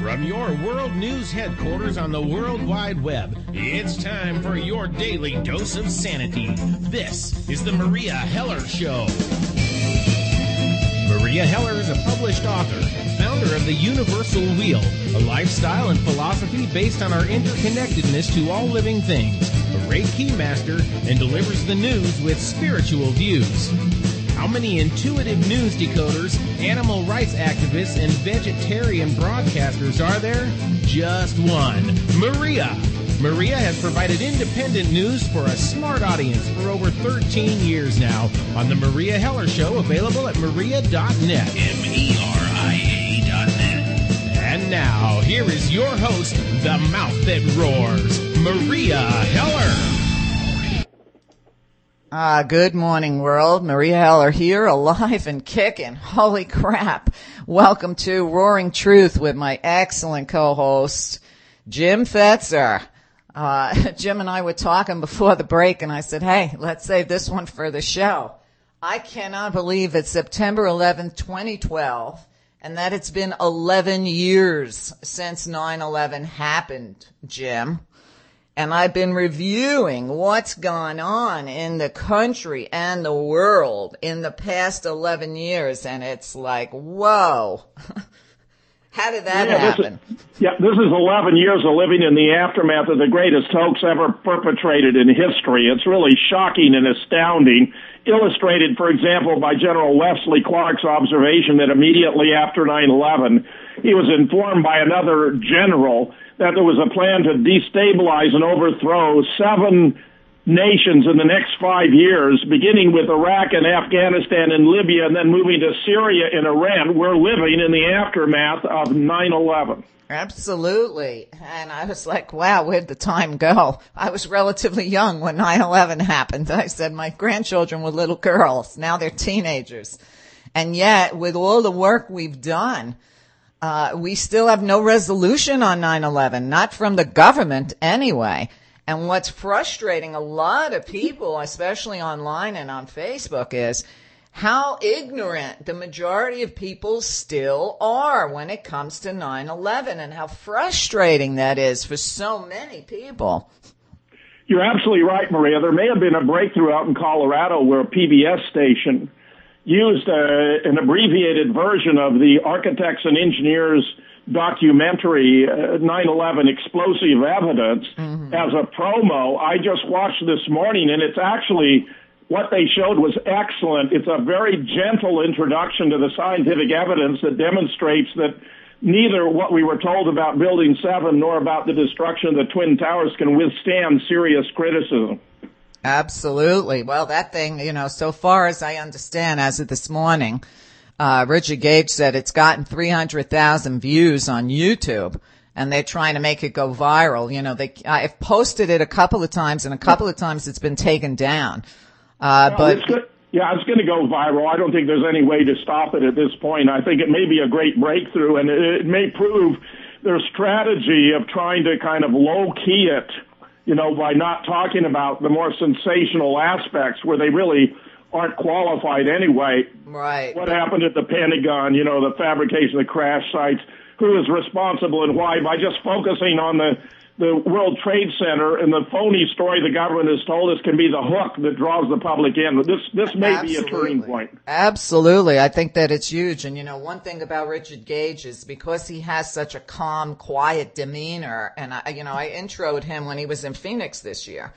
From your world news headquarters on the World Wide Web, it's time for your daily dose of sanity. This is the Maria Heller Show. Maria Heller is a published author, founder of the Universal Wheel, a lifestyle and philosophy based on our interconnectedness to all living things, a Reiki master, and delivers the news with spiritual views. How many intuitive news decoders, animal rights activists, and vegetarian broadcasters are there? Just one. Maria. Maria has provided independent news for a smart audience for over 13 years now on The Maria Heller Show, available at maria.net. MERIA.net. And now, here is your host, the mouth that roars, Maria Heller. Good morning, world. Maria Heller here, alive and kicking. Holy crap. Welcome to Roaring Truth with my excellent co-host, Jim Fetzer. Jim and I were talking before the break, and I said, hey, let's save this one for the show. I cannot believe it's September 11th, 2012, and that it's been 11 years since 9/11 happened, Jim. And I've been reviewing what's gone on in the country and the world in the past 11 years, and it's like, whoa. How did that happen? This is 11 years of living in the aftermath of the greatest hoax ever perpetrated in history. It's really shocking and astounding, illustrated, for example, by General Wesley Clark's observation that immediately after 9/11, he was informed by another general that there was a plan to destabilize and overthrow 7 nations in the next 5 years, beginning with Iraq and Afghanistan and Libya, and then moving to Syria and Iran. We're living in the aftermath of 9/11. Absolutely. And I was like, wow, where'd the time go? I was relatively young when 9/11 happened. I said my grandchildren were little girls. Now they're teenagers. And yet, with all the work we've done, we still have no resolution on 9/11, not from the government anyway. And what's frustrating a lot of people, especially online and on Facebook, is how ignorant the majority of people still are when it comes to 9/11, and how frustrating that is for so many people. You're absolutely right, Maria. There may have been a breakthrough out in Colorado where a PBS station used an abbreviated version of the Architects and Engineers documentary, 9/11 Explosive Evidence, as a promo. I just watched this morning, and it's actually, what they showed was excellent. It's a very gentle introduction to the scientific evidence that demonstrates that neither what we were told about Building 7 nor about the destruction of the Twin Towers can withstand serious criticism. Absolutely. Well, that thing, so far as I understand, as of this morning, Richard Gage said it's gotten 300,000 views on YouTube, and they're trying to make it go viral. I've posted it a couple of times, and a couple of times it's been taken down. But it's going to go viral. I don't think there's any way to stop it at this point. I think it may be a great breakthrough, and it may prove their strategy of trying to kind of low-key it, by not talking about the more sensational aspects where they really aren't qualified anyway. Right. What happened at the Pentagon, the fabrication of the crash sites, who is responsible and why, by just focusing on the World Trade Center and the phony story the government has told us can be the hook that draws the public in. This may be a turning point. Absolutely. I think that it's huge. And, one thing about Richard Gage is because he has such a calm, quiet demeanor, and, I introed him when he was in Phoenix this year.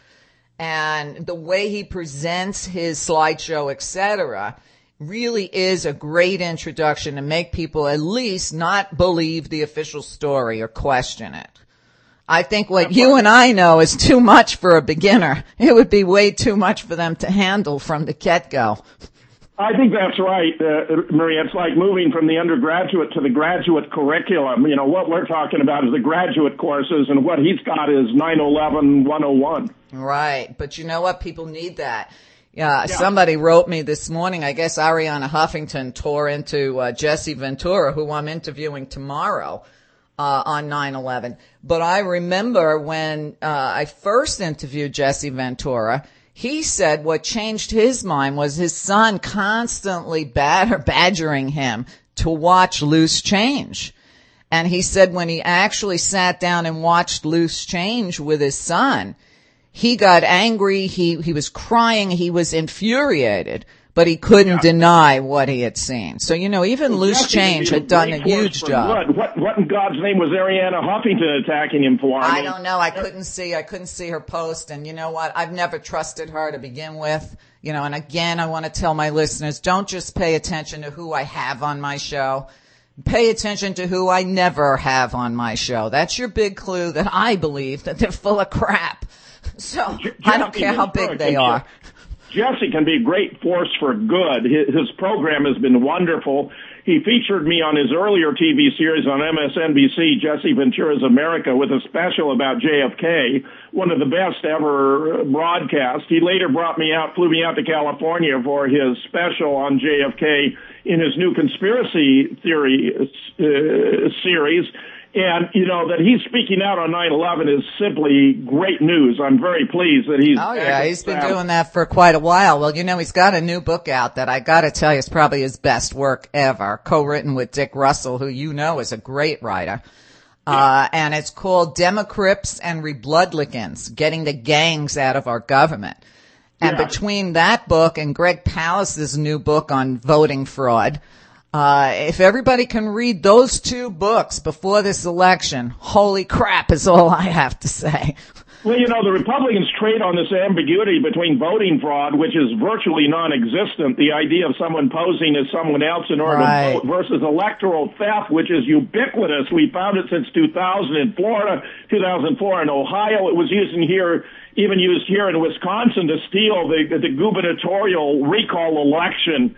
And the way he presents his slideshow, etc., really is a great introduction to make people at least not believe the official story or question it. I think what you and I know is too much for a beginner. It would be way too much for them to handle from the get-go. I think that's right, Maria. It's like moving from the undergraduate to the graduate curriculum. What we're talking about is the graduate courses, and what he's got is 9/11 101. Right. But you know what? People need that. Yeah. Somebody wrote me this morning, I guess Ariana Huffington tore into Jesse Ventura, who I'm interviewing tomorrow on 9/11. But I remember when I first interviewed Jesse Ventura, he said what changed his mind was his son constantly badgering him to watch Loose Change. And he said when he actually sat down and watched Loose Change with his son, he got angry, he was crying, he was infuriated, but he couldn't deny what he had seen. So, even Loose Change had done a huge job. What in God's name was Arianna Huffington attacking him for? I don't know. I couldn't see her post. And you know what? I've never trusted her to begin with. And again, I want to tell my listeners, don't just pay attention to who I have on my show. Pay attention to who I never have on my show. That's your big clue that I believe that they're full of crap. So I don't care how big they are. Jesse can be a great force for good. His program has been wonderful. He featured me on his earlier TV series on MSNBC, Jesse Ventura's America, with a special about JFK, one of the best ever broadcasts. He later flew me out to California for his special on JFK in his new conspiracy theory series. And, that he's speaking out on 9/11 is simply great news. I'm very pleased that he's... Oh, yeah, he's been doing that for quite a while. Well, he's got a new book out that I got to tell you is probably his best work ever, co-written with Dick Russell, who is a great writer. And it's called Democrips and Rebloodlicans, Getting the Gangs Out of Our Government. And between that book and Greg Pallas's new book on voting fraud... if everybody can read those two books before this election, holy crap is all I have to say. Well, the Republicans trade on this ambiguity between voting fraud, which is virtually non-existent, the idea of someone posing as someone else in order to vote, versus electoral theft, which is ubiquitous. We found it since 2000 in Florida, 2004 in Ohio. It was even used here in Wisconsin to steal the gubernatorial recall election.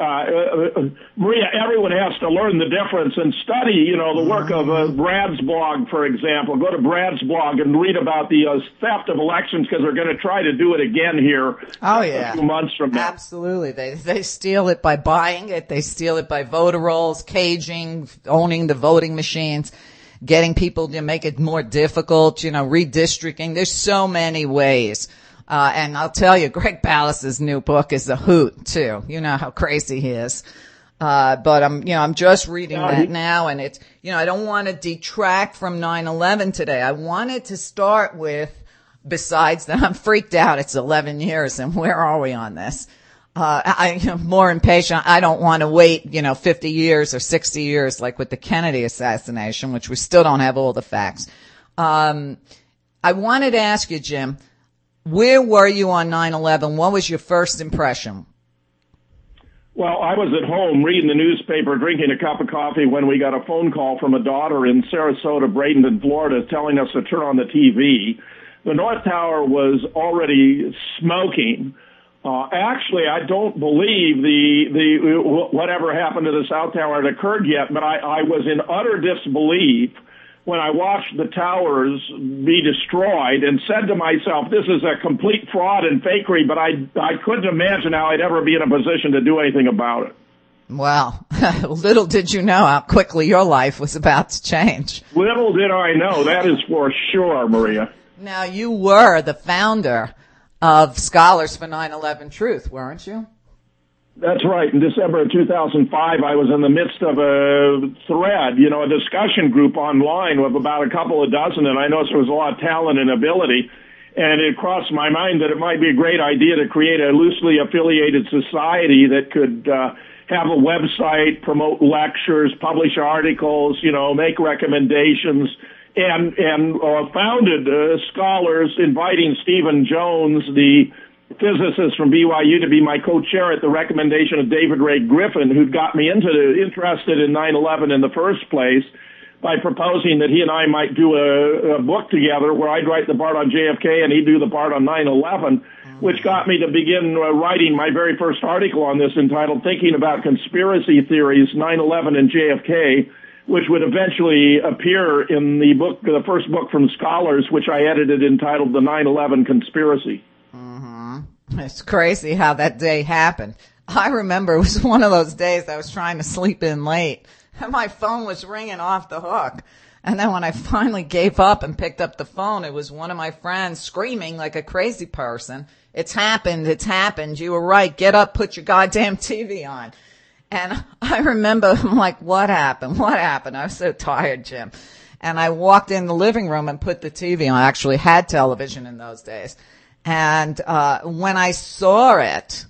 Maria, everyone has to learn the difference and study, the work of Brad's blog, for example. Go to Brad's blog and read about the theft of elections, because they're going to try to do it again here a few months from now. Absolutely. They steal it by buying it. They steal it by voter rolls, caging, owning the voting machines, getting people to make it more difficult, redistricting. There's so many ways. And I'll tell you, Greg Pallas's new book is a hoot too. You know how crazy he is. But I'm just reading that now, and it's, I don't want to detract from 9/11 today. I wanted to start with, besides that, I'm freaked out. It's 11 years, and where are we on this? I'm more impatient. I don't want to wait, 50 years or 60 years like with the Kennedy assassination, which we still don't have all the facts. I wanted to ask you, Jim, where were you on 9/11? What was your first impression? Well, I was at home reading the newspaper, drinking a cup of coffee when we got a phone call from a daughter in Sarasota, Bradenton, Florida, telling us to turn on the TV. The North Tower was already smoking. Actually, I don't believe whatever happened to the South Tower had occurred yet, but I was in utter disbelief when I watched the towers be destroyed and said to myself, this is a complete fraud and fakery, but I couldn't imagine how I'd ever be in a position to do anything about it. Well, little did you know how quickly your life was about to change. Little did I know, that is for sure, Maria. Now, you were the founder of Scholars for 9/11 Truth, weren't you? That's right. In December of 2005, I was in the midst of a thread, a discussion group online with about a couple of dozen, and I noticed there was a lot of talent and ability. And it crossed my mind that it might be a great idea to create a loosely affiliated society that could have a website, promote lectures, publish articles, make recommendations, and founded Scholars, inviting Stephen Jones, the physicist from BYU, to be my co-chair at the recommendation of David Ray Griffin, who got me interested in 9/11 in the first place by proposing that he and I might do a book together where I'd write the part on JFK and he'd do the part on 9/11, which got me to begin writing my very first article on this, entitled Thinking About Conspiracy Theories, 9/11 and JFK, which would eventually appear in the first book from Scholars, which I edited, entitled The 9/11 Conspiracy. It's crazy how that day happened. I remember it was one of those days I was trying to sleep in late, and my phone was ringing off the hook. And then when I finally gave up and picked up the phone, it was one of my friends screaming like a crazy person, it's happened, you were right, get up, put your goddamn TV on. And I remember, I'm like, what happened? What happened? I was so tired, Jim. And I walked in the living room and put the TV on. I actually had television in those days. And when I saw it,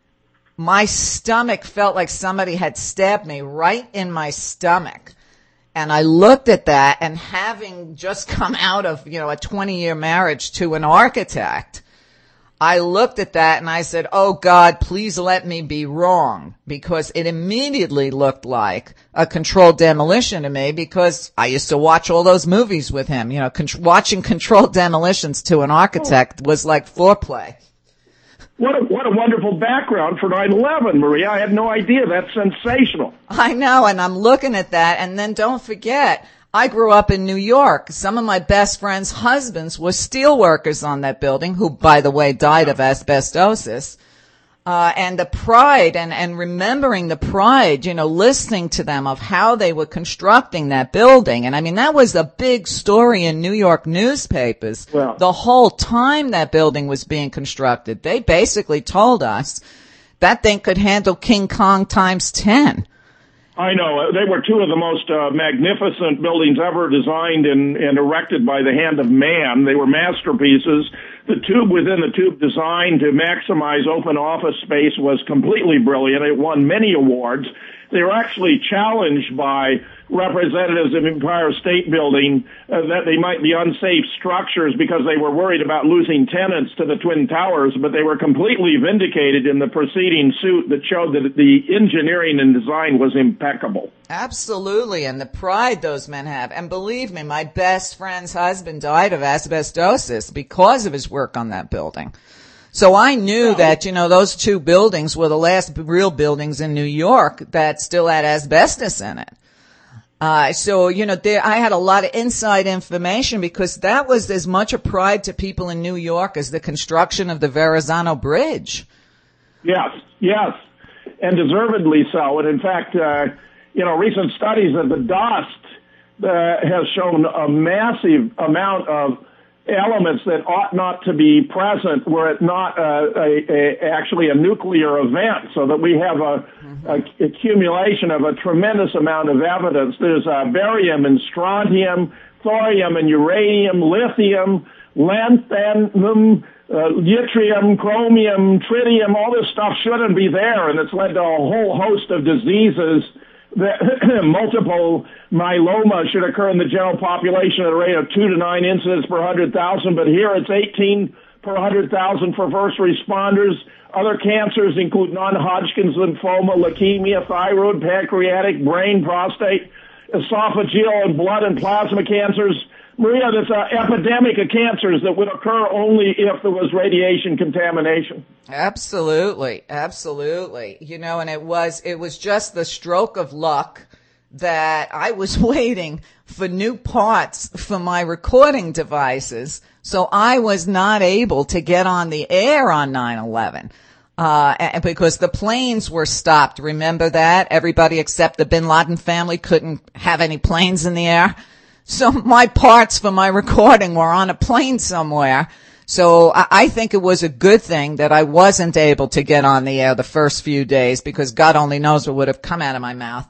my stomach felt like somebody had stabbed me right in my stomach. And I looked at that, and having just come out of, a 20-year marriage to an architect, I looked at that and I said, oh God, please let me be wrong, because it immediately looked like a controlled demolition to me, because I used to watch all those movies with him. Watching controlled demolitions to an architect was like foreplay. What a wonderful background for 9/11, Maria. I had no idea. That's sensational. I know, and I'm looking at that, and then don't forget, I grew up in New York. Some of my best friends' husbands were steel workers on that building, who, by the way, died of asbestosis. And the pride and remembering the pride, listening to them of how they were constructing that building. And I mean, that was a big story in New York newspapers. Well, the whole time that building was being constructed, they basically told us that thing could handle King Kong times 10. I know. They were two of the most magnificent buildings ever designed and erected by the hand of man. They were masterpieces. The tube within the tube design to maximize open office space was completely brilliant. It won many awards. They were actually challenged by representatives of Empire State Building that they might be unsafe structures because they were worried about losing tenants to the Twin Towers, but they were completely vindicated in the preceding suit that showed that the engineering and design was impeccable. Absolutely, and the pride those men have. And believe me, my best friend's husband died of asbestosis because of his work on that building. So I knew that, those two buildings were the last real buildings in New York that still had asbestos in it. I had a lot of inside information, because that was as much a pride to people in New York as the construction of the Verrazano Bridge. Yes, and deservedly so. And in fact, recent studies of the dust has shown a massive amount of elements that ought not to be present were it not actually a nuclear event, so that we have a accumulation of a tremendous amount of evidence. There's barium and strontium, thorium and uranium, lithium, lanthanum, yttrium, chromium, tritium. All this stuff shouldn't be there, and it's led to a whole host of diseases. Multiple myeloma should occur in the general population at a rate of 2 to 9 incidents per 100,000, but here it's 18 per 100,000 for first responders. Other cancers include non-Hodgkin's lymphoma, leukemia, thyroid, pancreatic, brain, prostate, esophageal, and blood and plasma cancers. Maria, there's an epidemic of cancers that would occur only if there was radiation contamination. Absolutely. And it was just the stroke of luck that I was waiting for new parts for my recording devices, so I was not able to get on the air on 9/11. Because the planes were stopped. Remember that? Everybody except the Bin Laden family couldn't have any planes in the air. So my parts for my recording were on a plane somewhere. So I think it was a good thing that I wasn't able to get on the air the first few days, because God only knows what would have come out of my mouth.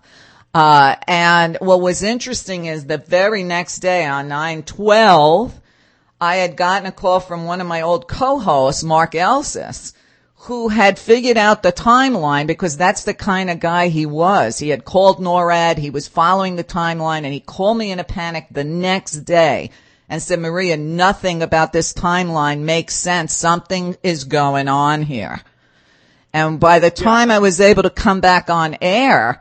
And what was interesting is the very next day on 9/12, I had gotten a call from one of my old co-hosts, Mark Elsis, who had figured out the timeline, because that's the kind of guy he was. He had called NORAD, he was following the timeline, and he called me in a panic the next day and said, Maria, nothing about this timeline makes sense. Something is going on here. And by the time I was able to come back on air,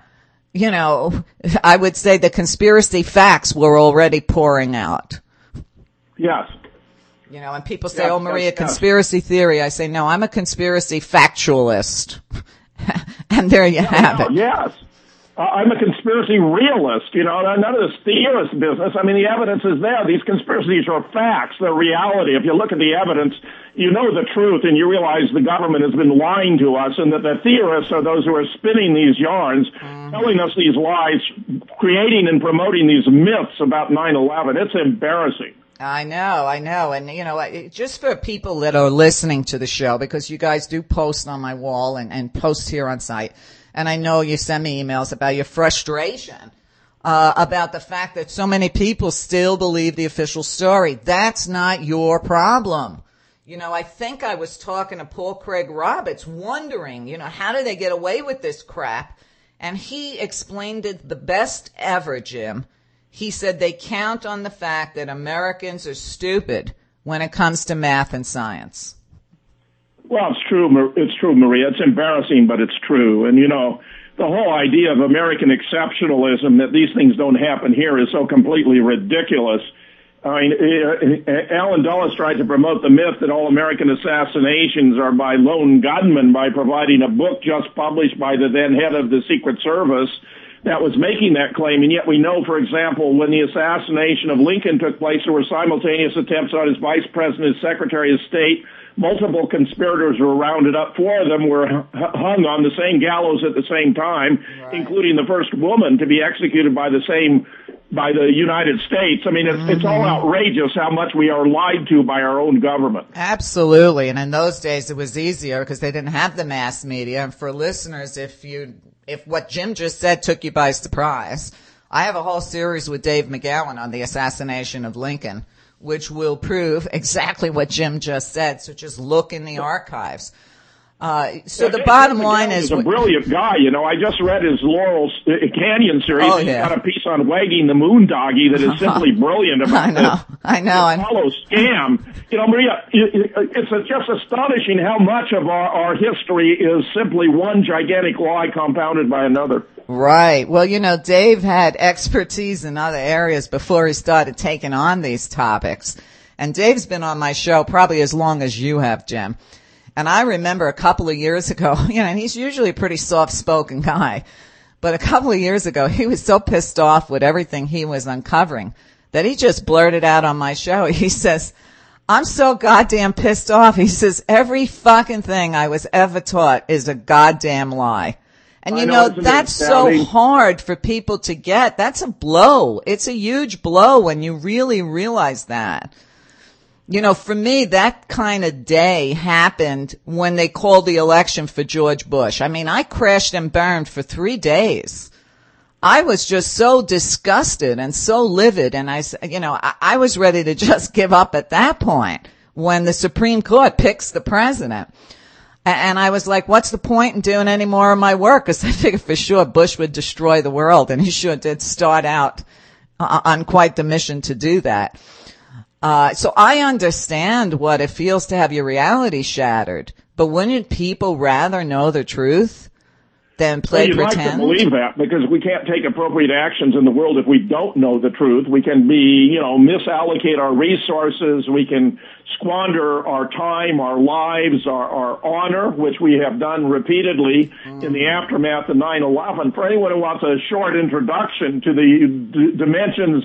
I would say the conspiracy facts were already pouring out. Yes. And people say, oh, Maria, conspiracy theory. I say, no, I'm a conspiracy factualist. And there you have it. Yes. I'm a conspiracy realist. None of this theorist business. I mean, the evidence is there. These conspiracies are facts. They're reality. If you look at the evidence, you know the truth, and you realize the government has been lying to us, and that the theorists are those who are spinning these yarns, telling us these lies, creating and promoting these myths about 9/11. It's embarrassing. I know. And, just for people that are listening to the show, because you guys do post on my wall and post here on site, and I know you send me emails about your frustration about the fact that so many people still believe the official story. That's not your problem. I think I was talking to Paul Craig Roberts wondering, how do they get away with this crap? And he explained it the best ever, Jim. He said they count on the fact that Americans are stupid when it comes to math and science. Well, it's true. It's true, Maria. It's embarrassing, but it's true. And, the whole idea of American exceptionalism, that these things don't happen here, is so completely ridiculous. I mean, Alan Dulles tried to promote the myth that all American assassinations are by lone gunmen by providing a book just published by the then head of the Secret Service that was making that claim. And yet we know, for example, when the assassination of Lincoln took place, there were simultaneous attempts on his vice president, his secretary of state. Multiple conspirators were rounded up. 4 of them were hung on the same gallows at the same time, right, including the first woman to be executed by the United States. I mean, it's all outrageous how much we are lied to by our own government. Absolutely. And in those days it was easier because they didn't have the mass media. And for listeners, if what Jim just said took you by surprise, I have a whole series with Dave McGowan on the assassination of Lincoln, which will prove exactly what Jim just said. So just look in the archives. So the bottom line is... He's a brilliant guy, I just read his Laurel Canyon series. Oh, yeah. He's got a piece on wagging the moon doggy that is simply brilliant about I know. This hollow scam. Maria, it's just astonishing how much of our history is simply one gigantic lie compounded by another. Right. Well, Dave had expertise in other areas before he started taking on these topics. And Dave's been on my show probably as long as you have, Jim. And I remember a couple of years ago, and he's usually a pretty soft-spoken guy, but a couple of years ago, he was so pissed off with everything he was uncovering that he just blurted out on my show. He says, I'm so goddamn pissed off. He says, every fucking thing I was ever taught is a goddamn lie. And that's so hard for people to get. That's a blow. It's a huge blow when you really realize that. For me, that kind of day happened when they called the election for George Bush. I mean, I crashed and burned for 3 days. I was just so disgusted and so livid. And I was ready to just give up at that point when the Supreme Court picks the president. And I was like, what's the point in doing any more of my work? Because I figured for sure Bush would destroy the world. And he sure did start out on quite the mission to do that. So I understand what it feels to have your reality shattered, but wouldn't people rather know the truth than play pretend? You'd like to believe that, because we can't take appropriate actions in the world if we don't know the truth. We can misallocate our resources. We can squander our time, our lives, our honor, which we have done repeatedly in the aftermath of 9/11. For anyone who wants a short introduction to the dimensions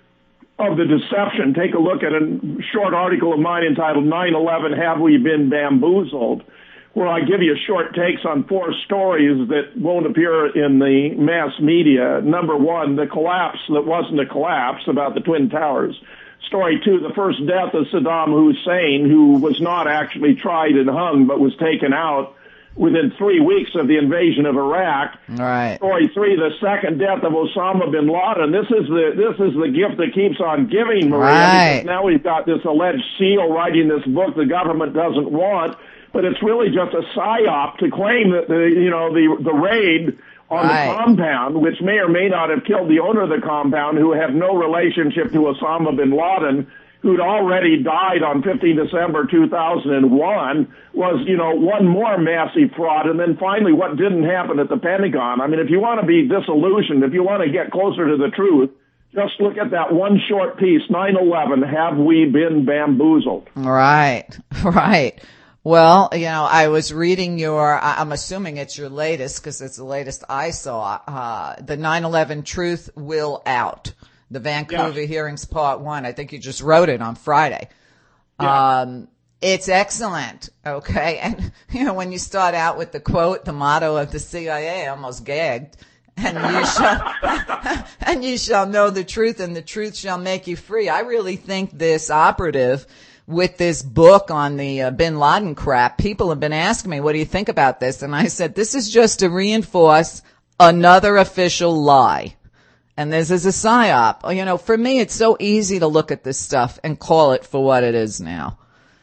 of the deception, take a look at a short article of mine entitled 9/11, Have We Been Bamboozled?, where I give you short takes on 4 stories that won't appear in the mass media. Number 1, the collapse that wasn't a collapse about the Twin Towers. Story 2, the first death of Saddam Hussein, who was not actually tried and hung, but was taken out within 3 weeks of the invasion of Iraq. Right. Story 3, the second death of Osama bin Laden. This is the gift that keeps on giving, Maria. Right. Because now we've got this alleged SEAL writing this book the government doesn't want, but it's really just a psyop to claim that the raid on the compound, which may or may not have killed the owner of the compound, who had no relationship to Osama bin Laden, who'd already died on 15 December 2001, was, one more massive fraud. And then finally, what didn't happen at the Pentagon. I mean, if you want to be disillusioned, if you want to get closer to the truth, just look at that one short piece, 9/11, Have We Been Bamboozled? Right. Well, I was reading I'm assuming it's your latest because it's the latest I saw, the 9/11 Truth Will Out. The Vancouver Hearings Part 1. I think you just wrote it on Friday. Yeah. It's excellent. Okay. And, when you start out with the quote, the motto of the CIA, I almost gagged. and you shall know the truth, and the truth shall make you free. I really think this operative with this book on the bin Laden crap, people have been asking me, what do you think about this? And I said, this is just to reinforce another official lie. And this is a psyop. You know, for me, it's so easy to look at this stuff and call it for what it is now.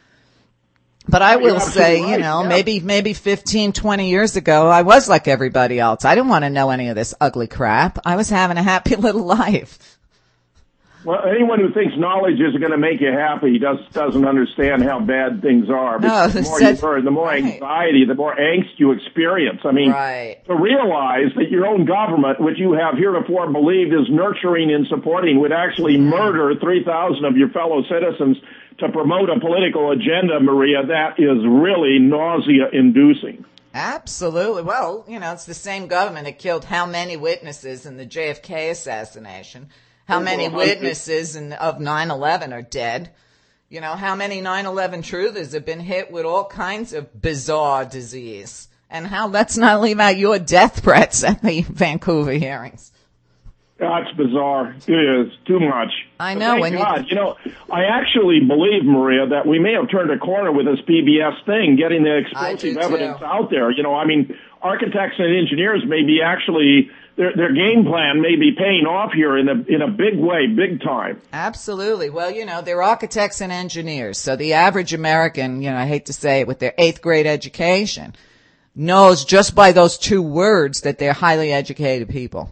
But I will say, right. You know, maybe 15, 20 years ago, I was like everybody else. I didn't want to know any of this ugly crap. I was having a happy little life. Well, anyone who thinks knowledge is going to make you happy doesn't understand how bad things are. Because the more you learn, the more anxiety, the more angst you experience. I mean, to realize that your own government, which you have heretofore believed is nurturing and supporting, would actually murder 3,000 of your fellow citizens to promote a political agenda, Maria, that is really nausea-inducing. Absolutely. Well, you know, it's the same government that killed how many witnesses in the JFK assassination? How many witnesses of 9/11 are dead? You know, how many 9/11 truthers have been hit with all kinds of bizarre disease? And let's not leave out your death threats at the Vancouver hearings. That's bizarre. It is too much. I know. Thank God. You know, I actually believe, Maria, that we may have turned a corner with this PBS thing, getting the explosive evidence out there. You know, I mean, architects and engineers may be actually, their game plan may be paying off here in a big way, big time. Absolutely. Well, you know, they're architects and engineers. So the average American, you know, I hate to say it, with their 8th grade education, knows just by those two words that they're highly educated people.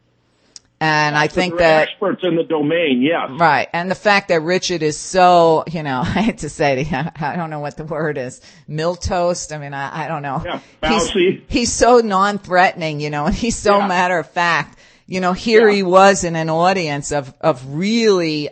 And I think that experts in the domain, yes. Right. And the fact that Richard is so, you know, I hate to say it, I don't know what the word is, milquetoast. I mean, I don't know. Yeah, bouncy. He's so non-threatening, you know, and he's so matter of fact. You know, here he was in an audience of really,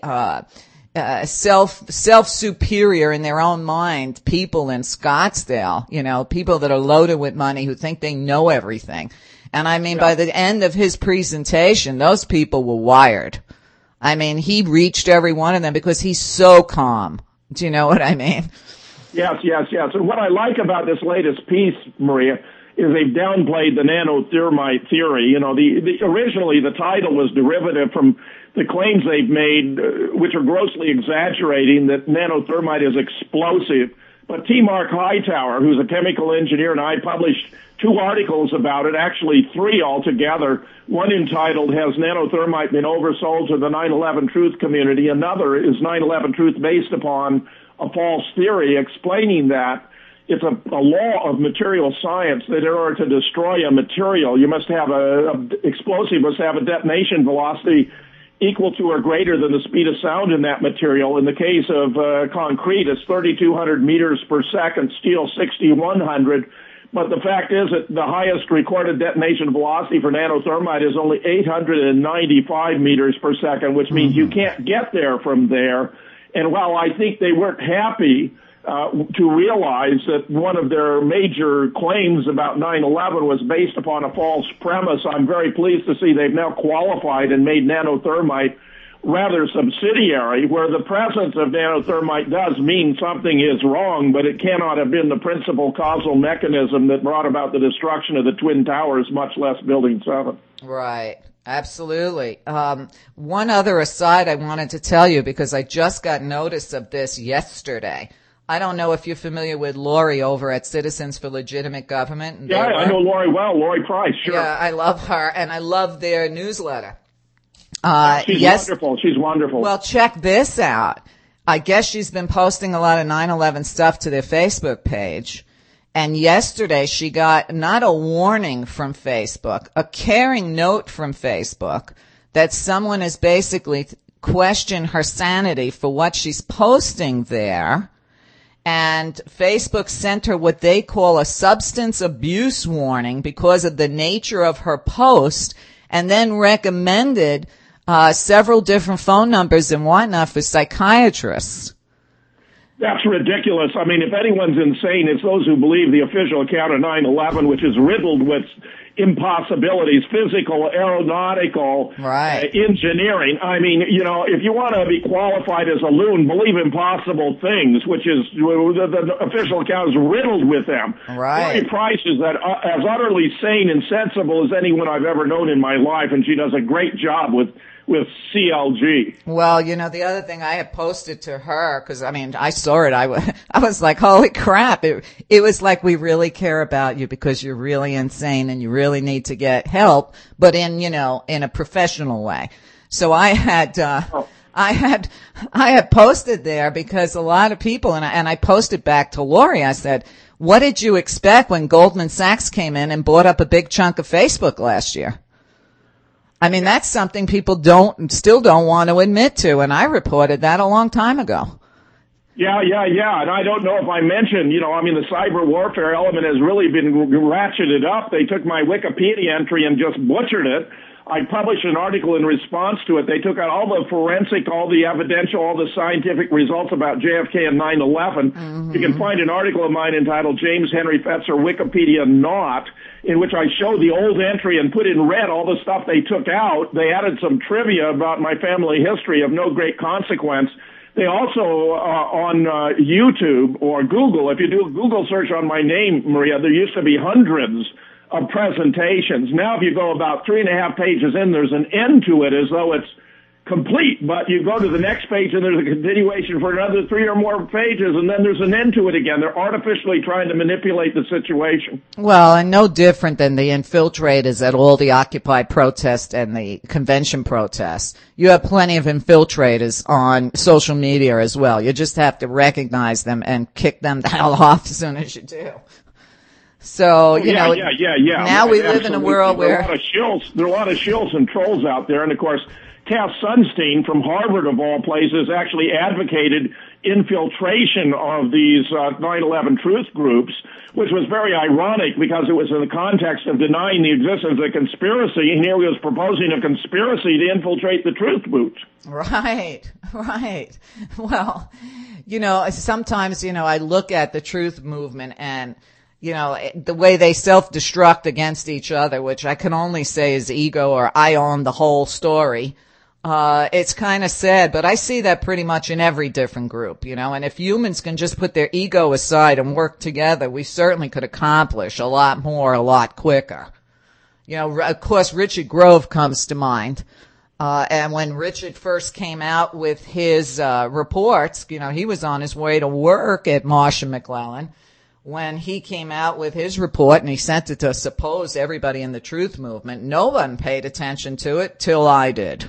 self-superior in their own mind people in Scottsdale, you know, people that are loaded with money who think they know everything. And I mean, by the end of his presentation, those people were wired. I mean, he reached every one of them because he's so calm. Do you know what I mean? Yes. And what I like about this latest piece, Maria, is they've downplayed the nanothermite theory. You know, originally the title was derivative from the claims they've made, which are grossly exaggerating that nanothermite is explosive. But T. Mark Hightower, who's a chemical engineer, and I published 2 articles about it, actually 3 altogether. One entitled, Has Nanothermite Been Oversold to the 9/11 Truth Community? Another is 9/11 Truth Based Upon a False Theory, explaining that it's a law of material science that in order to destroy a material, you must have explosive must have a detonation velocity equal to or greater than the speed of sound in that material. In the case of concrete, it's 3,200 meters per second, steel 6,100. But the fact is that the highest recorded detonation velocity for nanothermite is only 895 meters per second, which means you can't get there from there. And while I think they weren't happy to realize that one of their major claims about 9/11 was based upon a false premise, I'm very pleased to see they've now qualified and made nanothermite rather subsidiary, where the presence of nanothermite does mean something is wrong, but it cannot have been the principal causal mechanism that brought about the destruction of the Twin Towers, much less Building 7. Right. Absolutely. One other aside I wanted to tell you, because I just got notice of this yesterday. I don't know if you're familiar with Lori over at Citizens for Legitimate Government. Yeah, I know Lori well, Lori Price, sure. Yeah, I love her, and I love their newsletter. She's wonderful. Well, check this out. I guess she's been posting a lot of 9/11 stuff to their Facebook page. And yesterday she got not a warning from Facebook, a caring note from Facebook that someone has basically questioned her sanity for what she's posting there. And Facebook sent her what they call a substance abuse warning because of the nature of her post, and then recommended several different phone numbers and whatnot for psychiatrists. That's ridiculous. I mean, if anyone's insane, it's those who believe the official account of 9/11, which is riddled with impossibilities, physical, aeronautical, engineering. I mean, if you want to be qualified as a loon, believe impossible things, which is the official account is riddled with them. Right. Lori Price is as utterly sane and sensible as anyone I've ever known in my life, and she does a great job with CLG. Well, the other thing I had posted to her, because I saw it. I was like, holy crap. It was like, we really care about you because you're really insane and you really need to get help, but in a professional way. So I had posted there because a lot of people, and I posted back to Lori, I said, what did you expect when Goldman Sachs came in and bought up a big chunk of Facebook last year? I mean, that's something people still don't want to admit to, and I reported that a long time ago. Yeah. And I don't know if I mentioned, the cyber warfare element has really been ratcheted up. They took my Wikipedia entry and just butchered it. I published an article in response to it. They took out all the forensic, all the evidential, all the scientific results about JFK and 9/11. Mm-hmm. You can find an article of mine entitled James Henry Fetzer, Wikipedia Not, in which I show the old entry and put in red all the stuff they took out. They added some trivia about my family history of no great consequence. They also, on YouTube or Google, if you do a Google search on my name, Maria, there used to be hundreds of presentations. Now if you go about 3.5 pages in, there's an end to it as though it's complete, but you go to the next page and there's a continuation for another 3 or more pages, and then there's an end to it again. They're artificially trying to manipulate the situation. Well, and no different than the infiltrators at all the Occupy protests and the convention protests. You have plenty of infiltrators on social media as well. You just have to recognize them and kick them the hell off as soon as you do. So, Yeah. now we live in a world where there are a lot of shills and trolls out there, and of course, Cass Sunstein from Harvard, of all places, actually advocated infiltration of these 9/11 truth groups, which was very ironic because it was in the context of denying the existence of a conspiracy, and here he was proposing a conspiracy to infiltrate the truth groups. Right. Well, sometimes, I look at the truth movement and the way they self-destruct against each other, which I can only say is ego or I own the whole story. It's kind of sad, but I see that pretty much in every different group, and if humans can just put their ego aside and work together, we certainly could accomplish a lot more, a lot quicker. Of course, Richard Grove comes to mind. And when Richard first came out with his, reports, he was on his way to work at Marsh & McLennan. When he came out with his report and he sent it to suppose everybody in the truth movement, no one paid attention to it till I did.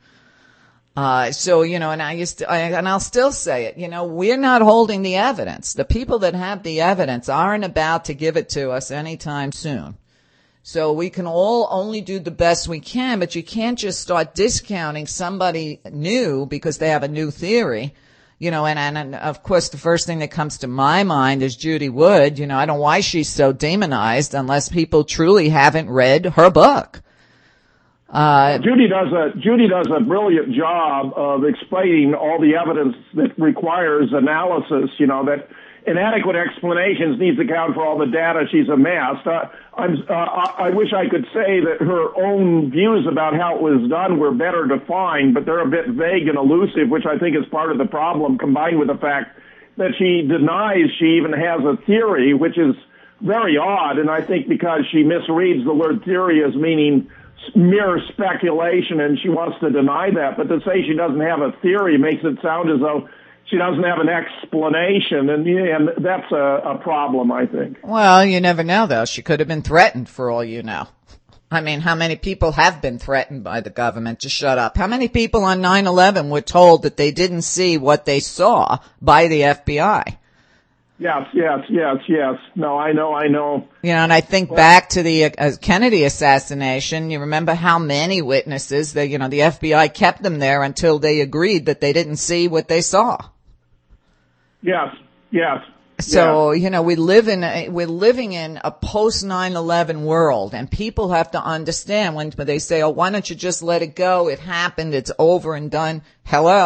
So, and I'll still say it, we're not holding the evidence. The people that have the evidence aren't about to give it to us anytime soon. So we can all only do the best we can, but you can't just start discounting somebody new because they have a new theory. And of course the first thing that comes to my mind is Judy Wood. I don't know why she's so demonized unless people truly haven't read her book. Judy does a brilliant job of explaining all the evidence that requires analysis, that inadequate explanations needs to account for all the data she's amassed. I wish I could say that her own views about how it was done were better defined, but they're a bit vague and elusive, which I think is part of the problem, combined with the fact that she denies she even has a theory, which is very odd, and I think because she misreads the word theory as meaning mere speculation, and she wants to deny that, but to say she doesn't have a theory makes it sound as though she doesn't have an explanation, and that's a problem, I think. Well, you never know, though. She could have been threatened, for all you know. I mean, how many people have been threatened by the government to shut up? How many people on 9/11 were told that they didn't see what they saw by the FBI? Yes. No, I know. And I think back to the Kennedy assassination. You remember how many witnesses the FBI kept them there until they agreed that they didn't see what they saw. Yes. So, we're living in a post 9/11 world, and people have to understand when they say, oh, why don't you just let it go? It happened. It's over and done. Hello.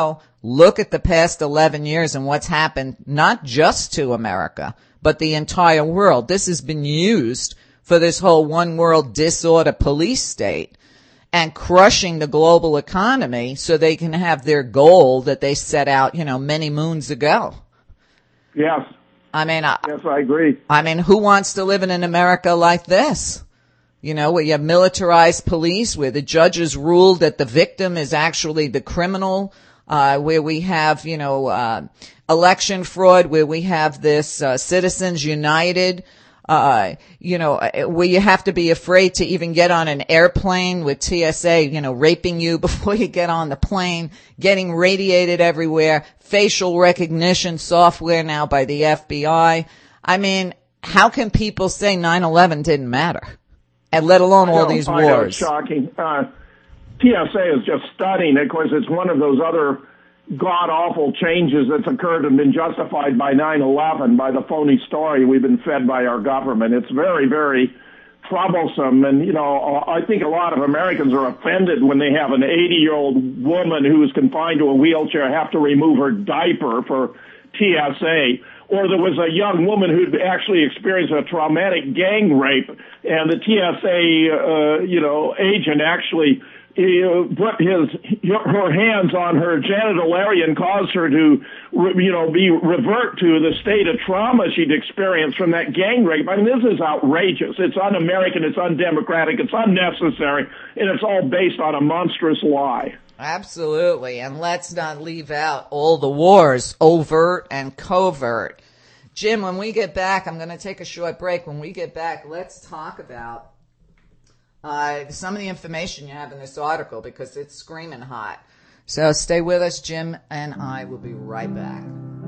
Look at the past 11 years and what's happened, not just to America, but the entire world. This has been used for this whole one world disorder police state and crushing the global economy so they can have their goal that they set out, many moons ago. Yes. Yes, I agree. Who wants to live in an America like this? Where you have militarized police, where the judges rule that the victim is actually the criminal, where we have, election fraud, where we have this Citizens United, where you have to be afraid to even get on an airplane with TSA, raping you before you get on the plane, getting radiated everywhere, facial recognition software now by the FBI. How can people say 9/11 didn't matter? And let alone all these wars. I know, it's shocking. TSA is just stunning. Of course, it's one of those other god-awful changes that's occurred and been justified by 9/11, by the phony story we've been fed by our government. It's very, very troublesome. And, I think a lot of Americans are offended when they have an 80-year-old woman who is confined to a wheelchair have to remove her diaper for TSA. Or there was a young woman who'd actually experienced a traumatic gang rape, and the TSA, agent actually put her hands on her genital area and caused her to, revert to the state of trauma she'd experienced from that gang rape. This is outrageous. It's un-American, it's undemocratic, it's unnecessary, and it's all based on a monstrous lie. Absolutely. And let's not leave out all the wars, overt and covert. Jim, when we get back, I'm going to take a short break. When we get back, let's talk about some of the information you have in this article because it's screaming hot. So stay with us. Jim and I will be right back.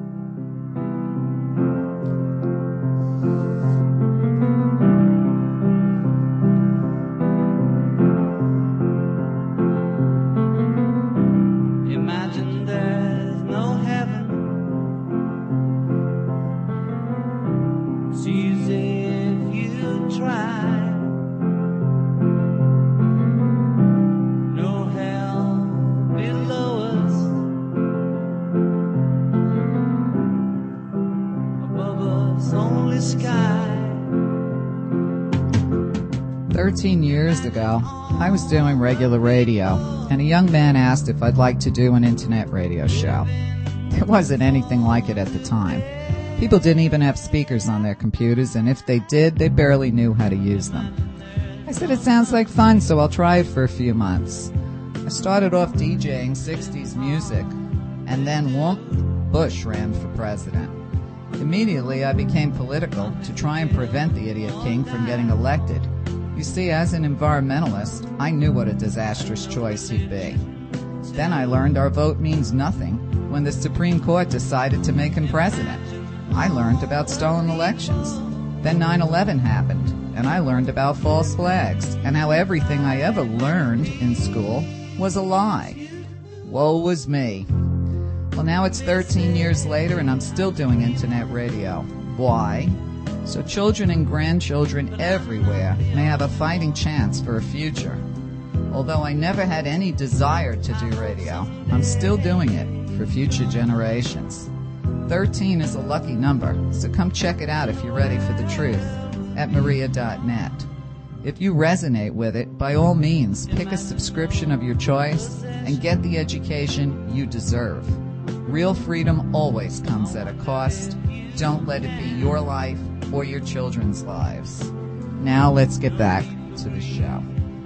Imagine there's no heaven. It's easy if you try. No hell below us. Above us only sky. 13 years ago, I was doing regular radio, and a young man asked if I'd like to do an internet radio show. There wasn't anything like it at the time. People didn't even have speakers on their computers, and if they did, they barely knew how to use them. I said, it sounds like fun, so I'll try it for a few months. I started off DJing 60s music, and then whoop, Bush ran for president. Immediately, I became political to try and prevent the idiot king from getting elected. You see, as an environmentalist, I knew what a disastrous choice he'd be. Then I learned our vote means nothing when the Supreme Court decided to make him president. I learned about stolen elections. Then 9/11 happened, and I learned about false flags and how everything I ever learned in school was a lie. Woe was me. Well, now it's 13 years later, and I'm still doing internet radio. Why? So children and grandchildren everywhere may have a fighting chance for a future. Although I never had any desire to do radio, I'm still doing it for future generations. 13 is a lucky number, so come check it out if you're ready for the truth at maria.net. If you resonate with it, by all means, pick a subscription of your choice and get the education you deserve. Real freedom always comes at a cost. Don't let it be your life or your children's lives. Now let's get back to the show.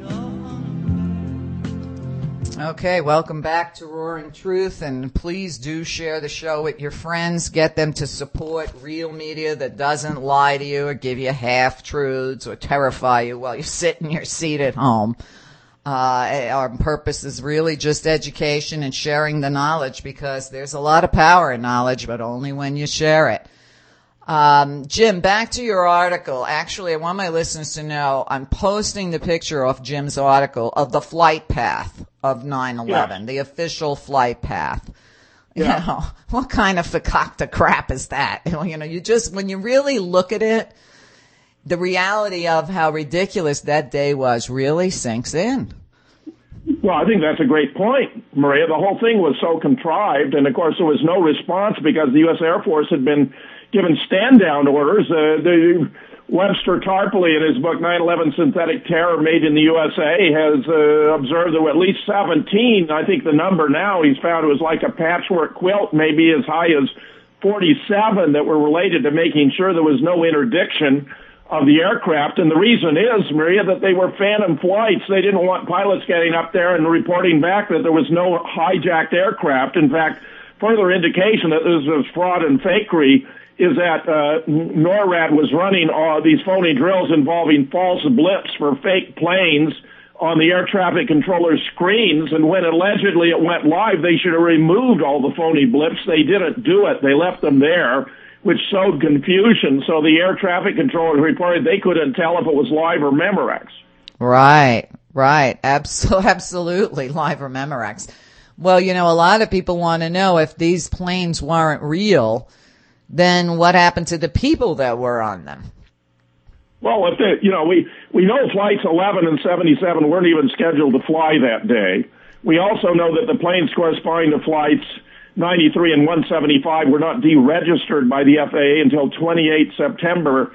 Okay, welcome back to Roaring Truth, and please do share the show with your friends. Get them to support real media that doesn't lie to you or give you half-truths or terrify you while you sit in your seat at home. Our purpose is really just education and sharing the knowledge, because there's a lot of power in knowledge, but only when you share it. Jim, back to your article. Actually, I want my listeners to know I'm posting the picture off Jim's article of the flight path of 9/11, the official flight path. Yeah. You know, what kind of fakakta crap is that? You know, when you really look at it, the reality of how ridiculous that day was really sinks in. Well, I think that's a great point, Maria. The whole thing was so contrived, and of course there was no response because the U.S. Air Force had been given stand-down orders. The Webster Tarpley, in his book 9/11 Synthetic Terror Made in the USA, has observed that at least 17, I think the number now he's found was like a patchwork quilt, maybe as high as 47 that were related to making sure there was no interdiction of the aircraft. And the reason is, Maria, that they were phantom flights. They didn't want pilots getting up there and reporting back that there was no hijacked aircraft. In fact, further indication that this was fraud and fakery is that NORAD was running these phony drills involving false blips for fake planes on the air traffic controller screens, and when allegedly it went live, they should have removed all the phony blips. They didn't do it. They left them there, which sowed confusion. So the air traffic controllers reported they couldn't tell if it was live or Memorex. Right. Absolutely, live or Memorex. Well, you know, a lot of people want to know if these planes weren't real, then what happened to the people that were on them? Well, if they, we know flights 11 and 77 weren't even scheduled to fly that day. We also know that the planes corresponding to flights 93 and 175 were not deregistered by the FAA until 28 September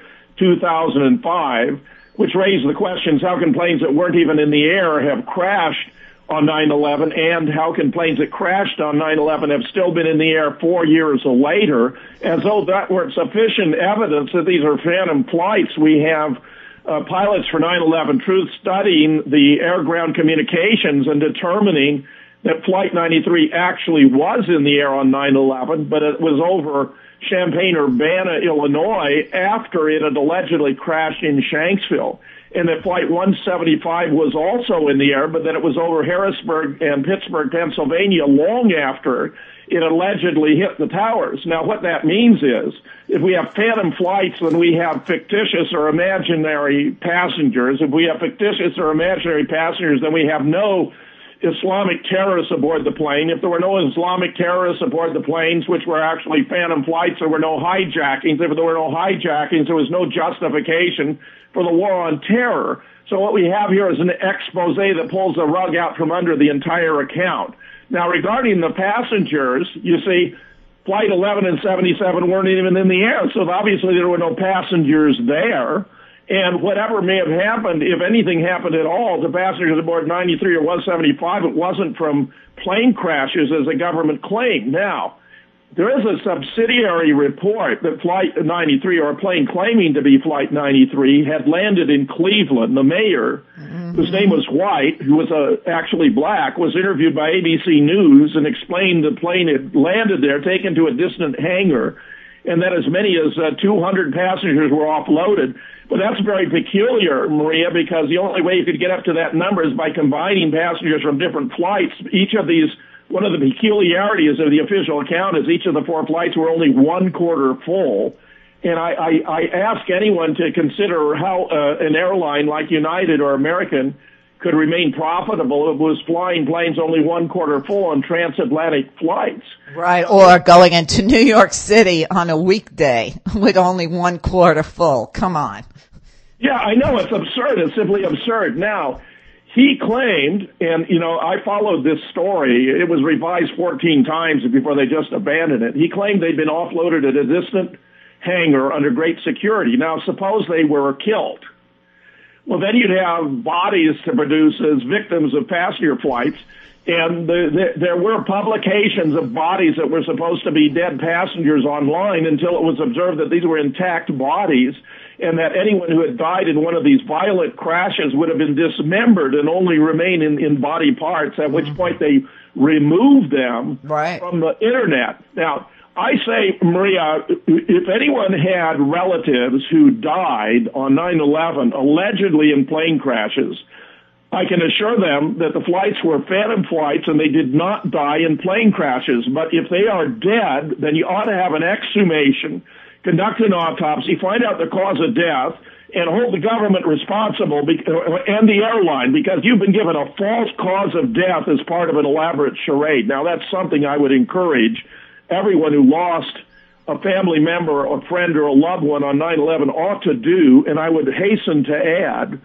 2005, which raised the questions, how can planes that weren't even in the air have crashed on 9/11, and how can planes that crashed on 9/11 have still been in the air 4 years later? As though that weren't sufficient evidence that these are phantom flights, we have pilots for 9/11 Truth studying the air-ground communications and determining that Flight 93 actually was in the air on 9/11, but it was over Champaign-Urbana, Illinois, after it had allegedly crashed in Shanksville. And that Flight 175 was also in the air, but that it was over Harrisburg and Pittsburgh, Pennsylvania, long after it allegedly hit the towers. Now, what that means is, if we have phantom flights, then we have fictitious or imaginary passengers. If we have fictitious or imaginary passengers, then we have no Islamic terrorists aboard the plane. If there were no Islamic terrorists aboard the planes, which were actually phantom flights, there were no hijackings. If there were no hijackings, there was no justification for the war on terror. So what we have here is an expose that pulls the rug out from under the entire account. Now, regarding the passengers, you see, Flight 11 and 77 weren't even in the air, so obviously there were no passengers there. And whatever may have happened, if anything happened at all, to passengers aboard 93 or 175, it wasn't from plane crashes as the government claimed. Now, there is a subsidiary report that Flight 93, or a plane claiming to be Flight 93, had landed in Cleveland. The mayor, whose name was White, who was actually black, was interviewed by ABC News and explained the plane had landed there, taken to a distant hangar, and that as many as 200 passengers were offloaded. But that's very peculiar, Maria, because the only way you could get up to that number is by combining passengers from different flights. Each of these, one of the peculiarities of the official account is each of the four flights were only one quarter full. And I ask anyone to consider how an airline like United or American could remain profitable if it was flying planes only one quarter full on transatlantic flights. Right, or going into New York City on a weekday with only one quarter full. Come on. Yeah, I know, it's absurd. It's simply absurd. Now, he claimed, and, I followed this story. It was revised 14 times before they just abandoned it. He claimed they'd been offloaded at a distant hangar under great security. Now, suppose they were killed. Well, then you'd have bodies to produce as victims of passenger flights. And there were publications of bodies that were supposed to be dead passengers online until it was observed that these were intact bodies and that anyone who had died in one of these violent crashes would have been dismembered and only remain in body parts, at which point they removed them from the Internet. Now, I say, Maria, if anyone had relatives who died on 9/11 allegedly in plane crashes, I can assure them that the flights were phantom flights and they did not die in plane crashes. But if they are dead, then you ought to have an exhumation, conduct an autopsy, find out the cause of death, and hold the government responsible and the airline, because you've been given a false cause of death as part of an elaborate charade. Now, that's something I would encourage everyone who lost a family member, a friend, or a loved one on 9/11 ought to do, and I would hasten to add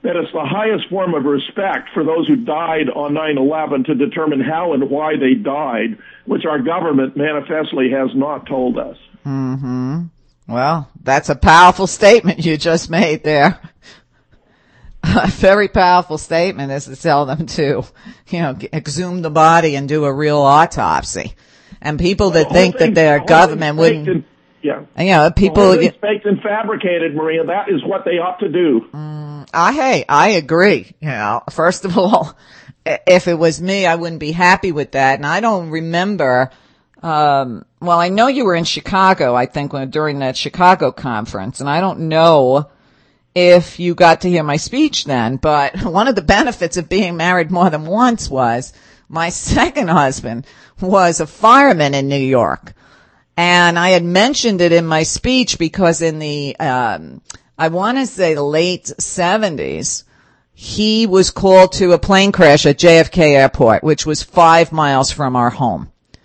that it's the highest form of respect for those who died on 9/11 to determine how and why they died, which our government manifestly has not told us. Mm-hmm. Well, that's a powerful statement you just made there. A very powerful statement is to tell them to, exhume the body and do a real autopsy. And people that think that their government wouldn't, people, it's faked and fabricated, Maria. That is what they ought to do. I agree. First of all, if it was me, I wouldn't be happy with that. And I don't remember, I know you were in Chicago, I think, during that Chicago conference, and I don't know if you got to hear my speech then, but one of the benefits of being married more than once was my second husband was a fireman in New York. And I had mentioned it in my speech because in the, I want to say the late 70s, he was called to a plane crash at JFK Airport, which was 5 miles from our home.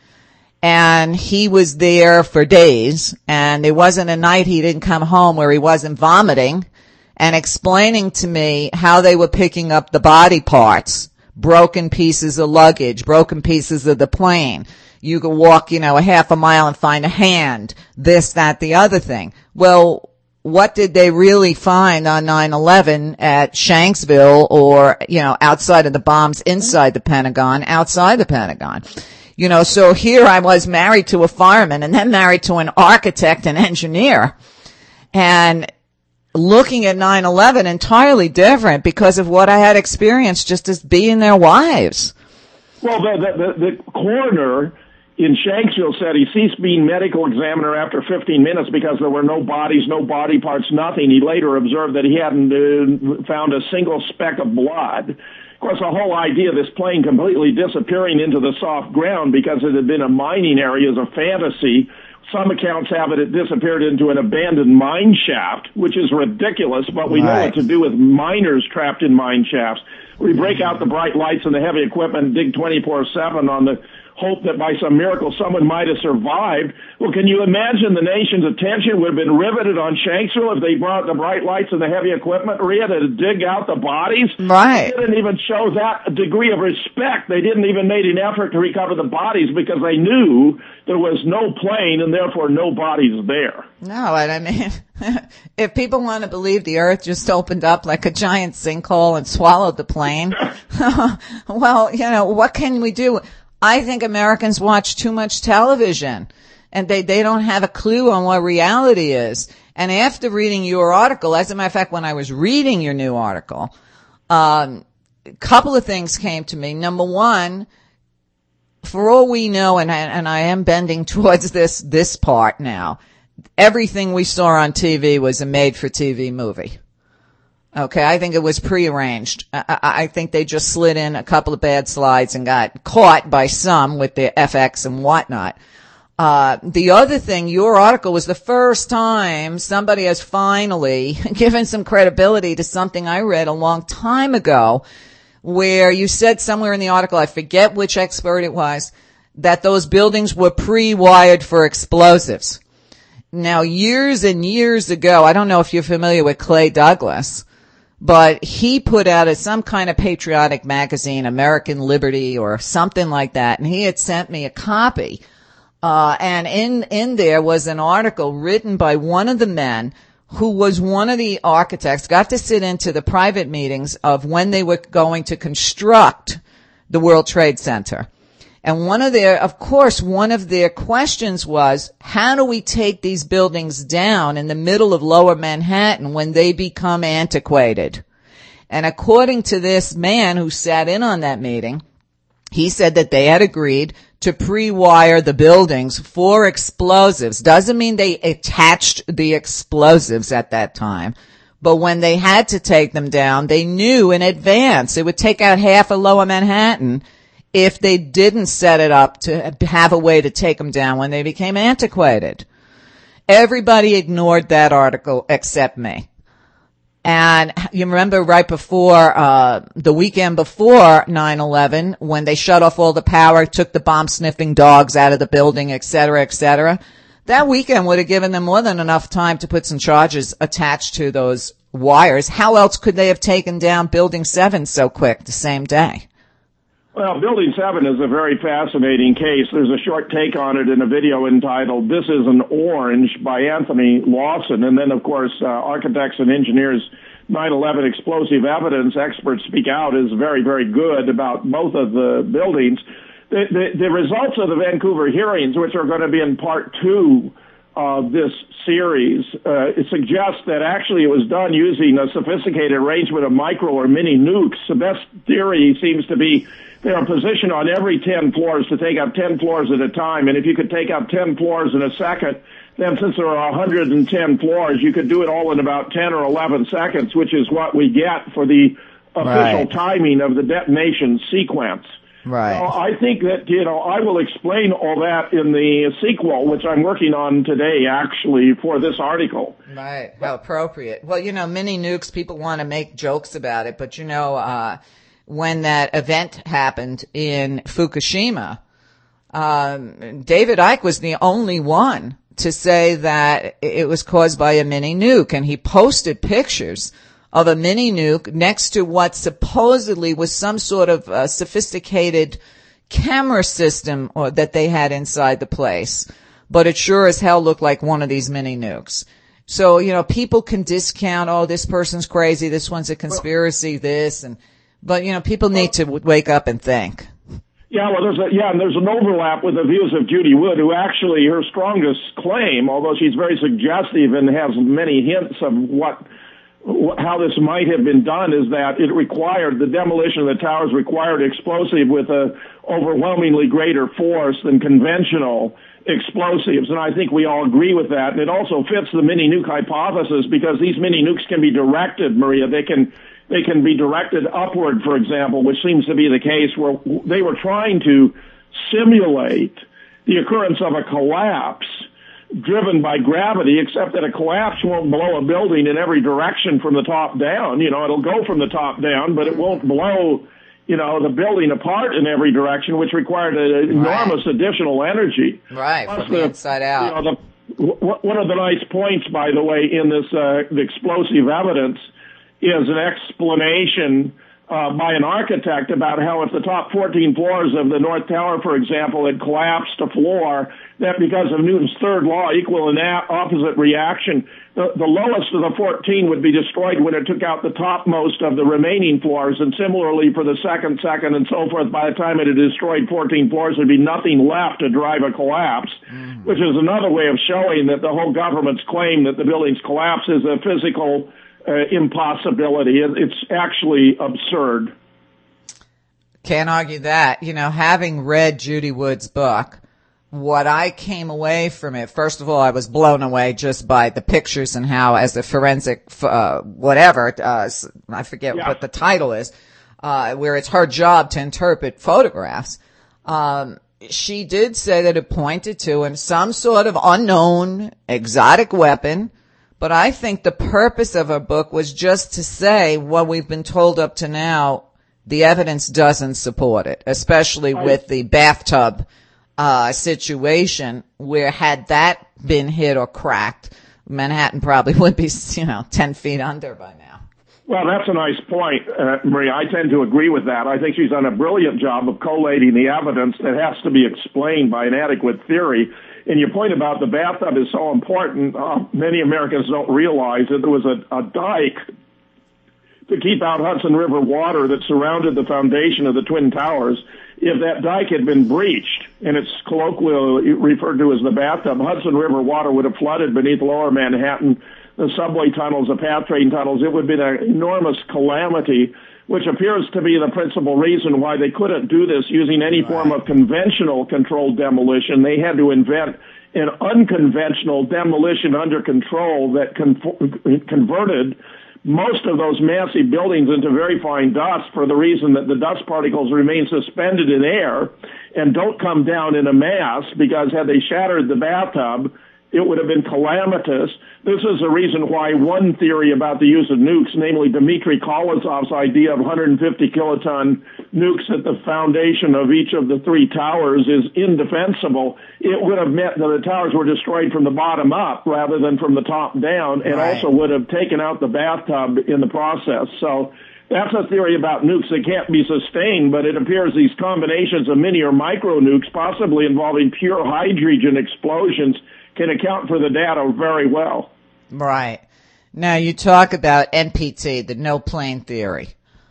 And he was there for days, and there wasn't a night he didn't come home where he wasn't vomiting and explaining to me how they were picking up the body parts, broken pieces of luggage, broken pieces of the plane. You could walk, a half a mile and find a hand, this, that, the other thing. Well, what did they really find on 9/11 at Shanksville or, outside of the bombs inside the Pentagon, outside the Pentagon? So here I was married to a fireman and then married to an architect and engineer. And looking at 9/11 entirely different because of what I had experienced just as being their wives. Well, the coroner in Shanksville said he ceased being medical examiner after 15 minutes because there were no bodies, no body parts, nothing. He later observed that he hadn't found a single speck of blood. Of course, the whole idea of this plane completely disappearing into the soft ground because it had been a mining area is a fantasy. Some accounts have it disappeared into an abandoned mine shaft, which is ridiculous, but we know what to do with miners trapped in mine shafts. We break out the bright lights and the heavy equipment and dig 24/7 on the hope that by some miracle someone might have survived. Well, can you imagine the nation's attention would have been riveted on Shanksville if they brought the bright lights and the heavy equipment, Maria, to dig out the bodies? Right. They didn't even show that degree of respect. They didn't even make an effort to recover the bodies because they knew there was no plane and therefore no bodies there. No, I mean, if people want to believe the earth just opened up like a giant sinkhole and swallowed the plane, well, what can we do? I think Americans watch too much television and they don't have a clue on what reality is. And after reading your article, as a matter of fact, when I was reading your new article, a couple of things came to me. Number one, for all we know, and I am bending towards this part now, everything we saw on TV was a made-for-TV movie. Okay, I think it was prearranged. I think they just slid in a couple of bad slides and got caught by some with their FX and whatnot. The other thing, your article was the first time somebody has finally given some credibility to something I read a long time ago, where you said somewhere in the article, I forget which expert it was, that those buildings were pre-wired for explosives. Now, years and years ago, I don't know if you're familiar with Clay Douglas, but he put out some kind of patriotic magazine, American Liberty or something like that, and he had sent me a copy. And in there was an article written by one of the men who was one of the architects, got to sit into the private meetings of when they were going to construct the World Trade Center. And one of their questions was, how do we take these buildings down in the middle of Lower Manhattan when they become antiquated? And according to this man who sat in on that meeting, he said that they had agreed to pre-wire the buildings for explosives. Doesn't mean they attached the explosives at that time, but when they had to take them down, they knew in advance it would take out half of Lower Manhattan if they didn't set it up to have a way to take them down when they became antiquated. Everybody ignored that article except me. And you remember right before, the weekend before 9/11, when they shut off all the power, took the bomb-sniffing dogs out of the building, et cetera, that weekend would have given them more than enough time to put some charges attached to those wires. How else could they have taken down Building 7 so quick the same day? Well, Building 7 is a very fascinating case. There's a short take on it in a video entitled This is an Orange by Anthony Lawson. And then, of course, Architects and Engineers 9/11 Explosive Evidence Experts Speak Out is very, very good about both of the buildings. The results of the Vancouver hearings, which are going to be in part 2 of this series, it suggests that actually it was done using a sophisticated arrangement of micro or mini nukes. The best theory seems to be they are positioned on every 10 floors to take up 10 floors at a time. And if you could take up 10 floors in a second, then since there are 110 floors, you could do it all in about 10 or 11 seconds, which is what we get for the official timing of the detonation sequence. Right. So I think that, I will explain all that in the sequel, which I'm working on today, actually, for this article. Right. How appropriate. Well, mini nukes, people want to make jokes about it, but when that event happened in Fukushima, David Icke was the only one to say that it was caused by a mini nuke, and he posted pictures of a mini nuke next to what supposedly was some sort of sophisticated camera system that they had inside the place. But it sure as hell looked like one of these mini nukes. So, people can discount, this person's crazy, this one's a conspiracy, but people need to wake up and think. Yeah, well, there's an overlap with the views of Judy Wood, who actually, her strongest claim, although she's very suggestive and has many hints of how this might have been done, is that the demolition of the towers required explosive with a overwhelmingly greater force than conventional explosives. And I think we all agree with that. And it also fits the mini nuke hypothesis because these mini nukes can be directed, Maria. They can be directed upward, for example, which seems to be the case where they were trying to simulate the occurrence of a collapse driven by gravity, except that a collapse won't blow a building in every direction from the top down. It'll go from the top down, but it won't blow, the building apart in every direction, which required an enormous additional energy. Right, from the inside out. One of the nice points, by the way, in this the explosive evidence is an explanation by an architect about how if the top 14 floors of the North Tower, for example, had collapsed a floor, that because of Newton's third law, equal and opposite reaction, the lowest of the 14 would be destroyed when it took out the topmost of the remaining floors. And similarly for the second, and so forth, by the time it had destroyed 14 floors, there'd be nothing left to drive a collapse, which is another way of showing that the whole government's claim that the building's collapse is a physical impossibility. It's actually absurd. Can't argue that. Having read Judy Wood's book, what I came away from it, first of all, I was blown away just by the pictures and how, as a forensic, I forget what the title is, where it's her job to interpret photographs. She did say that it pointed to some sort of unknown exotic weapon. But I think the purpose of her book was just to say what we've been told up to now, the evidence doesn't support it, especially with the bathtub situation, where had that been hit or cracked, Manhattan probably would be, 10 feet under by now. Well, that's a nice point, Maria. I tend to agree with that. I think she's done a brilliant job of collating the evidence that has to be explained by an adequate theory. And your point about the bathtub is so important. Many Americans don't realize that there was a dike to keep out Hudson River water that surrounded the foundation of the Twin Towers. If that dike had been breached, and it's colloquially referred to as the bathtub, Hudson River water would have flooded beneath lower Manhattan, the subway tunnels, the PATH train tunnels. It would have been an enormous calamity, which appears to be the principal reason why they couldn't do this using any form of conventional controlled demolition. They had to invent an unconventional demolition under control that converted most of those massive buildings into very fine dust, for the reason that the dust particles remain suspended in air and don't come down in a mass, because had they shattered the bathtub, it would have been calamitous. This is the reason why one theory about the use of nukes, namely Dmitry Kolozov's idea of 150 kiloton nukes at the foundation of each of the three towers, is indefensible. It would have meant that the towers were destroyed from the bottom up rather than from the top down, and also would have taken out the bathtub in the process. So that's a theory about nukes that can't be sustained, but it appears these combinations of mini or micro nukes, possibly involving pure hydrogen explosions, can account for the data very well. Right. Now, you talk about NPT, the no plane theory.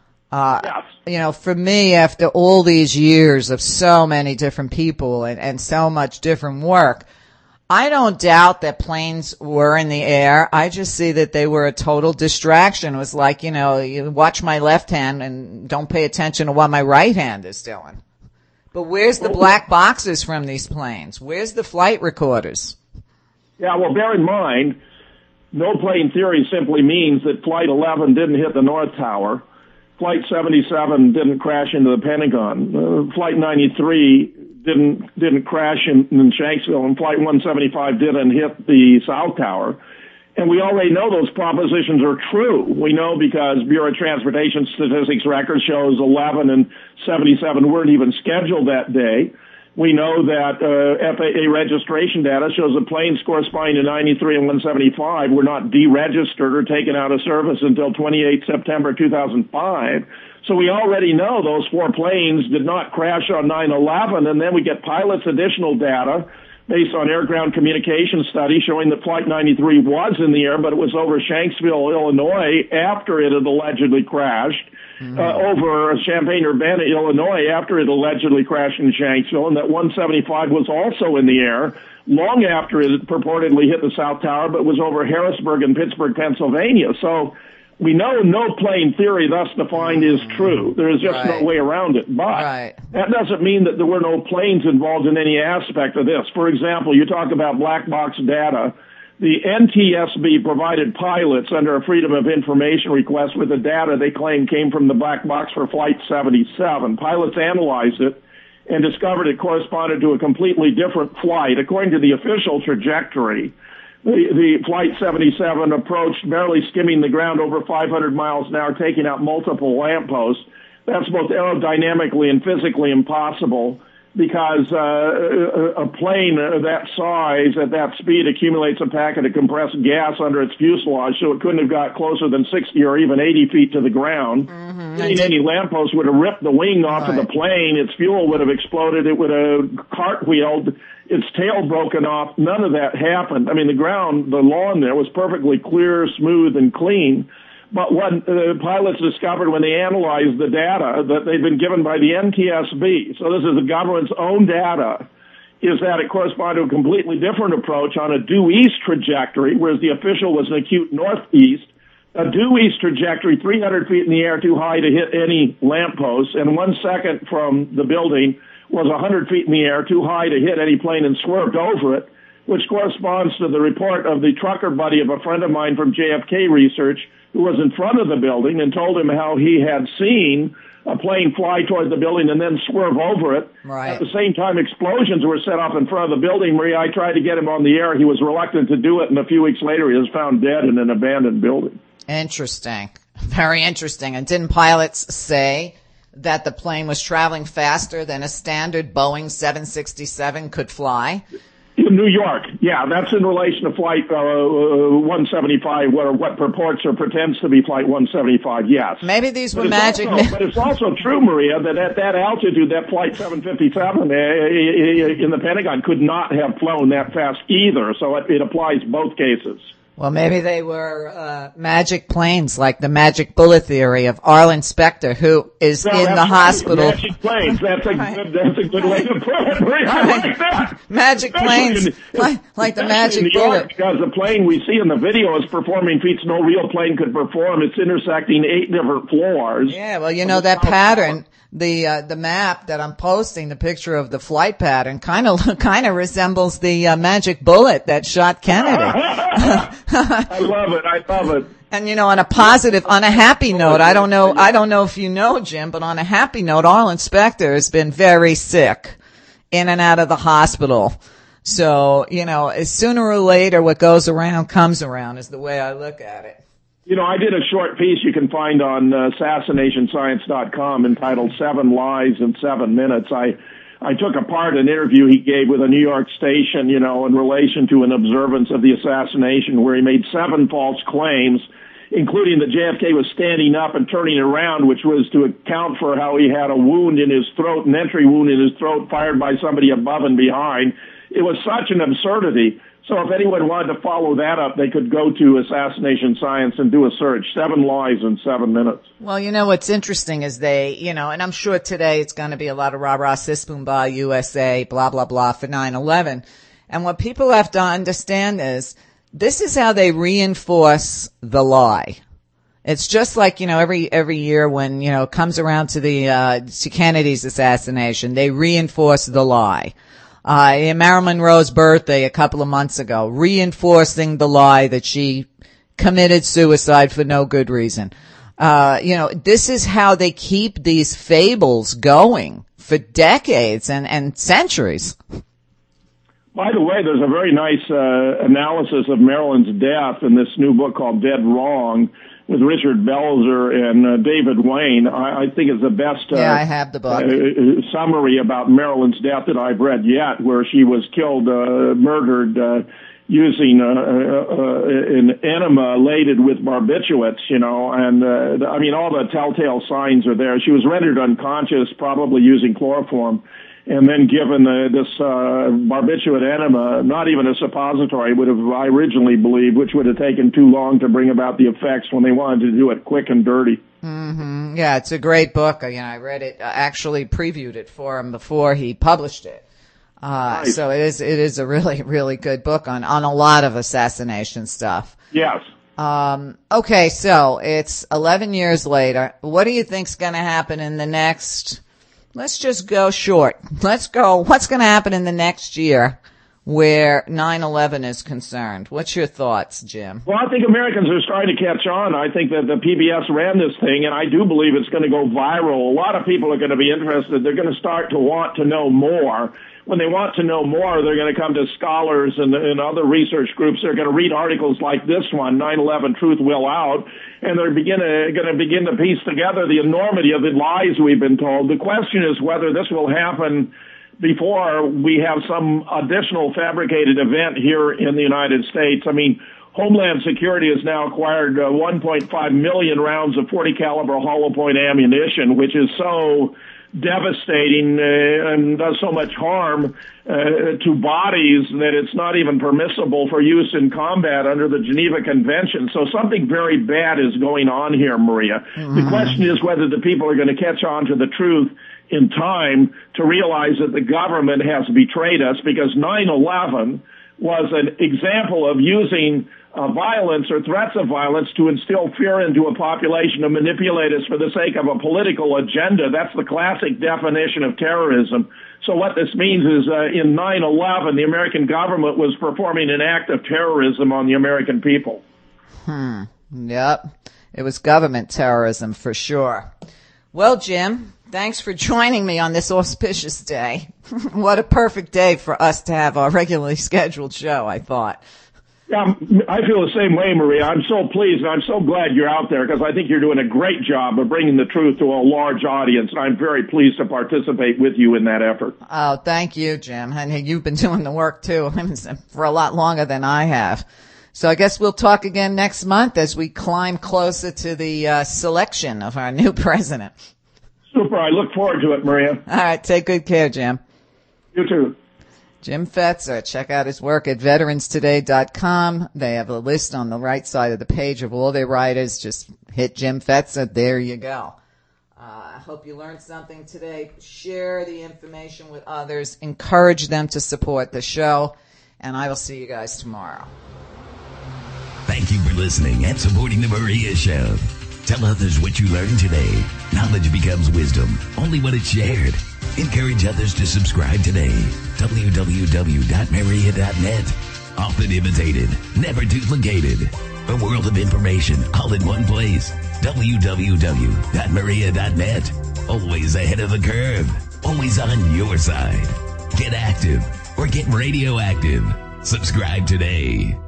Yes. You know, for me, after all these years of so many different people and so much different work, I don't doubt that planes were in the air. I just see that they were a total distraction. It was like, you know, you watch my left hand and don't pay attention to what my right hand is doing. But where's the black boxes from these planes? Where's the flight recorders? Yeah, well, bear in mind, no plane theory simply means that Flight 11 didn't hit the North Tower. Flight 77 didn't crash into the Pentagon. Flight 93 didn't crash in Shanksville, and Flight 175 didn't hit the South Tower. And we already know those propositions are true. We know because Bureau of Transportation Statistics record shows 11 and 77 weren't even scheduled that day. We know that FAA registration data shows the planes corresponding to 93 and 175 were not deregistered or taken out of service until 28 September 2005. So we already know those four planes did not crash on 9/11, and then we get pilots' additional data based on air-ground communication study showing that Flight 93 was in the air, but it was over Shanksville, Illinois, after it had allegedly crashed, over Champaign-Urbana, Illinois, after it allegedly crashed in Shanksville, and that 175 was also in the air long after it purportedly hit the South Tower, but was over Harrisburg and Pittsburgh, Pennsylvania. So we know no plane theory thus defined is true. There is just no way around it. But that doesn't mean that there were no planes involved in any aspect of this. For example, you talk about black box data. The NTSB provided pilots under a Freedom of Information request with the data they claim came from the black box for Flight 77. Pilots analyzed it and discovered it corresponded to a completely different flight. According to the official trajectory, the Flight 77 approached barely skimming the ground over 500 miles an hour, taking out multiple lampposts. That's both aerodynamically and physically impossible because a plane that size at that speed accumulates a packet of compressed gas under its fuselage, so it couldn't have got closer than 60 or even 80 feet to the ground. Any lamppost would have ripped the wing off of the plane. Its fuel would have exploded. It would have cartwheeled. Its tail broken off. None of that happened. I mean, the lawn there was perfectly clear, smooth, and clean. But what the pilots discovered when they analyzed the data that they'd been given by the NTSB, so this is the government's own data, is that it corresponded to a completely different approach on a due east trajectory, whereas the official was an acute northeast. A due east trajectory, 300 feet in the air, too high to hit any lamppost, and 1 second from the building was 100 feet in the air, too high to hit any plane, and swerved over it, which corresponds to the report of the trucker buddy of a friend of mine from JFK Research who was in front of the building and told him how he had seen a plane fly toward the building and then swerve over it. At the same time, explosions were set off in front of the building. Maria, I tried to get him on the air. He was reluctant to do it, and a few weeks later he was found dead in an abandoned building. Interesting. Very interesting. And didn't pilots say that the plane was traveling faster than a standard Boeing 767 could fly? In New York, yeah, that's in relation to Flight 175, what purports or pretends to be Flight 175, yes. Maybe these were magic. But it's also true, Maria, that at that altitude, that Flight 757 in the Pentagon could not have flown that fast either, so it applies both cases. Well, maybe they were magic planes, like the magic bullet theory of Arlen Specter, who is in the hospital. Magic planes. That's a good way to put it. I like that. Magic planes, like the magic bullet. Because the plane we see in the video is performing feats no real plane could perform. It's intersecting 8 different floors. Yeah, well, you know that pattern. The map that I'm posting, the picture of the flight pattern, kind of resembles the magic bullet that shot Kennedy. I love it. And you know, on a happy note, I don't know if you know, Jim, but on a happy note, Arlen Specter has been very sick, in and out of the hospital. So, sooner or later, what goes around comes around is the way I look at it. I did a short piece you can find on assassinationscience.com entitled 7 Lies in 7 Minutes. I took apart an interview he gave with a New York station, in relation to an observance of the assassination where he made 7 false claims, including that JFK was standing up and turning around, which was to account for how he had a wound in his throat, an entry wound in his throat fired by somebody above and behind. It was such an absurdity. So if anyone wanted to follow that up, they could go to Assassination Science and do a search. 7 lies in 7 minutes. Well, what's interesting is they, and I'm sure today it's going to be a lot of rah-rah, sis-boom-bah, USA, blah, blah, blah for 9/11. And what people have to understand is this is how they reinforce the lie. It's just like, every year when, it comes around to to Kennedy's assassination, they reinforce the lie. Marilyn Monroe's birthday a couple of months ago, reinforcing the lie that she committed suicide for no good reason. This is how they keep these fables going for decades and centuries. By the way, there's a very nice analysis of Marilyn's death in this new book called Dead Wrong with Richard Belzer and David Wayne. I think it's the best I have the book. Summary about Marilyn's death that I've read yet, where she was killed, murdered using an enema laden with barbiturates, and all the telltale signs are there. She was rendered unconscious, probably using chloroform, and then given this barbiturate enema, not even a suppository would have, I originally believed, which would have taken too long to bring about the effects when they wanted to do it quick and dirty. Mm-hmm. Yeah, it's a great book. I read it, actually previewed it for him before he published it. Nice. So it is a really, really good book on a lot of assassination stuff. Yes. Okay, so it's 11 years later. What do you think's going to happen in the next... Let's just go short. Let's go. What's going to happen in the next year where 9/11 is concerned? What's your thoughts, Jim? Well, I think Americans are starting to catch on. I think that the PBS ran this thing, and I do believe it's going to go viral. A lot of people are going to be interested. They're going to start to want to know more. When they want to know more, they're going to come to scholars and other research groups. They're going to read articles like this one, 9/11 Truth Will Out, and they're going to begin to piece together the enormity of the lies we've been told. The question is whether this will happen before we have some additional fabricated event here in the United States. I mean, Homeland Security has now acquired 1.5 million rounds of 40 caliber hollow point ammunition, which is so devastating and does so much harm to bodies that it's not even permissible for use in combat under the Geneva Convention. So something very bad is going on here, Maria. Mm-hmm. The question is whether the people are going to catch on to the truth in time to realize that the government has betrayed us, because 9/11 was an example of using violence or threats of violence to instill fear into a population, to manipulate us for the sake of a political agenda. That's the classic definition of terrorism. So what this means is in 9/11, the American government was performing an act of terrorism on the American people. Yep. It was government terrorism for sure. Well, Jim, thanks for joining me on this auspicious day. What a perfect day for us to have our regularly scheduled show, I thought. Yeah, I feel the same way, Maria. I'm so pleased, and I'm so glad you're out there, because I think you're doing a great job of bringing the truth to a large audience, and I'm very pleased to participate with you in that effort. Oh, thank you, Jim. And you've been doing the work, too, for a lot longer than I have. So I guess we'll talk again next month as we climb closer to the selection of our new president. Super. I look forward to it, Maria. All right. Take good care, Jim. You too. Jim Fetzer. Check out his work at veteranstoday.com. They have a list on the right side of the page of all their writers. Just hit Jim Fetzer. There you go. I hope you learned something today. Share the information with others. Encourage them to support the show. And I will see you guys tomorrow. Thank you for listening and supporting The Maria Show. Tell others what you learned today. Knowledge becomes wisdom only when it's shared. Encourage others to subscribe today. www.maria.net. Often imitated, never duplicated. A world of information all in one place. www.maria.net. Always ahead of the curve. Always on your side. Get active. or get radioactive. Subscribe today.